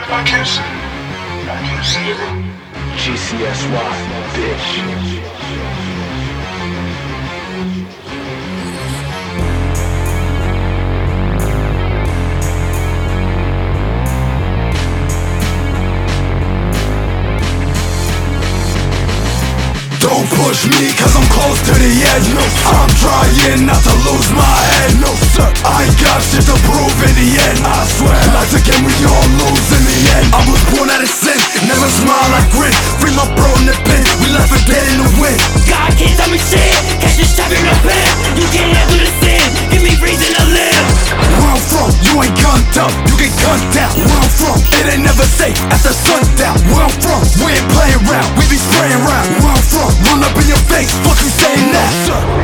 I can't see it. I can't see it. GCSY, bitch. Don't push me cause I'm close to the edge. No, I'm trying not to lose my head. No sir, I ain't got shit to prove in the end. I swear, life's a game we all lose in the end. I was born out of sin, never smile like grin. Free my bro in the pen, we left for dead in the wind. God can't tell me shit, catch this shot in the pen. You can't handle the sin, give me reason to live. Where I'm from, you ain't gunned up, you get gunned down. Where I'm from, it ain't never safe after sundown. Where I'm from, we ain't playing around, we be spraying around. Where I'm from, run up in your face, fuck you saying that?